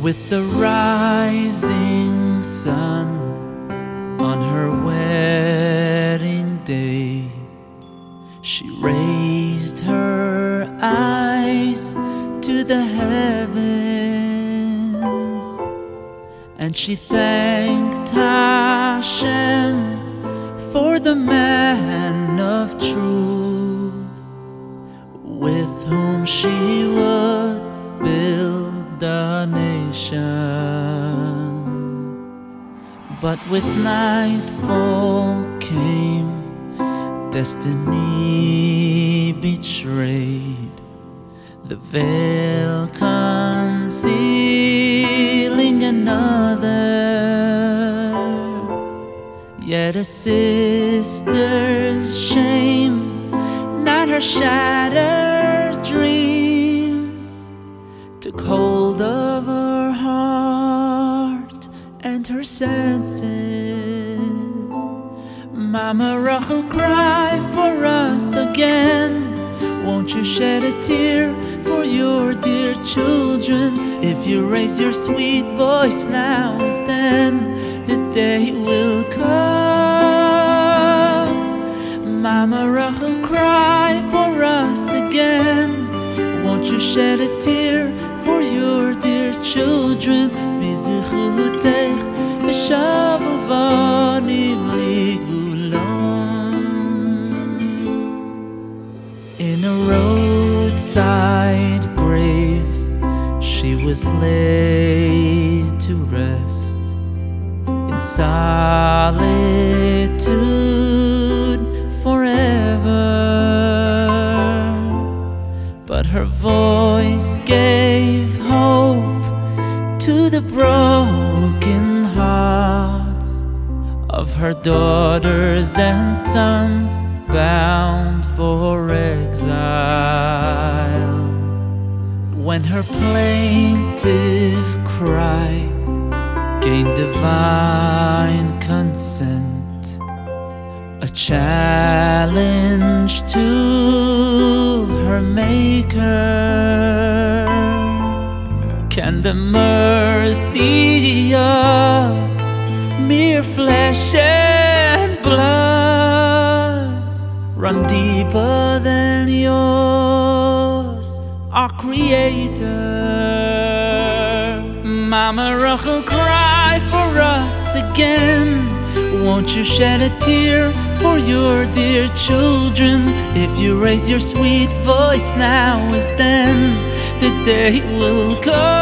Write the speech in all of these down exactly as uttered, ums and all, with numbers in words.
With the rising sun on her wedding day, she raised her eyes to the heavens, and she thanked Hashem for the man of truth, with whom she would build a nation. But with nightfall came destiny betrayed, the veil concealing another. Yet a sister's shame, not her shattered dreams, took hold of her heart and her senses. Mama Rachel, cry for us again. Won't you shed a tear for your dear children? If you raise your sweet voice now as then, the day will come. Mama Rachel, cry for us again. Won't you shed a tear for your dear children? B'zichutech v'shavu vanim ligvulon. In a roadside grave she was laid to rest, in solitude forever. But her voice gave hope to the broken hearts of her daughters and sons bound for exile. When her plaintive cry gained divine consent, a challenge to her maker, can the mercy of mere flesh and blood run deeper than yours, our Creator? Mama Rachel, cry for us again. Won't you shed a tear for your dear children? If you raise your sweet voice now as then, the day will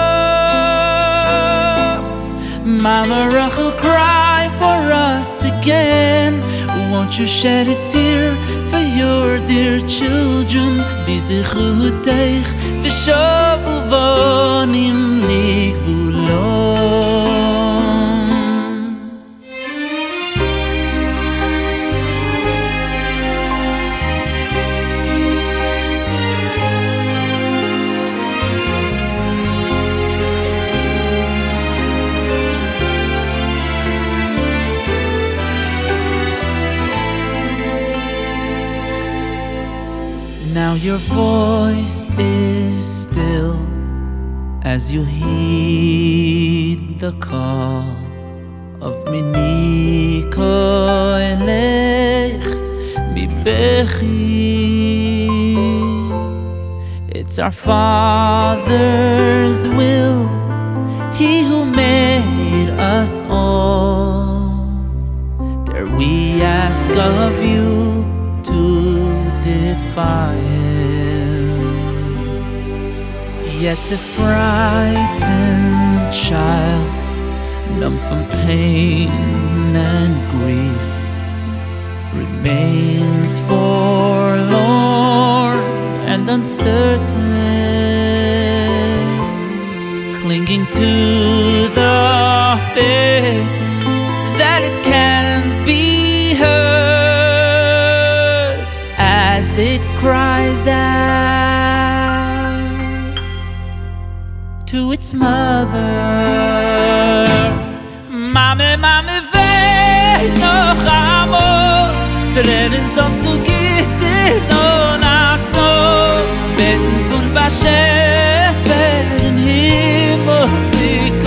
come. Mama Rachel, cry for us again. Won't you shed a tear for your dear children? B'zichutech v'shavu vanim ligvulon. Now your voice is still as you heed the call of Mini koelech mi bechi. It's our Father's will, He who made us all. Dare we ask of you to defy Him? Yet a frightened child, numb from pain and grief, remains forlorn and uncertain, clinging to the faith that it can be heard as it cries out to its mother. Mame, mame, vei noch amor, Tränen sollst du gießen und so, beten von Bashefer in Himmel.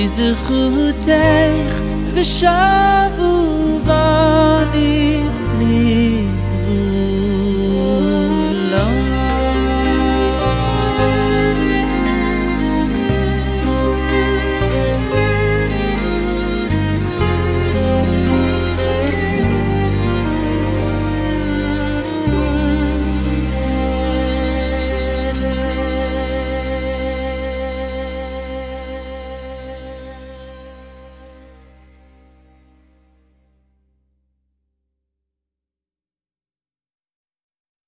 בזכותך ושבו בני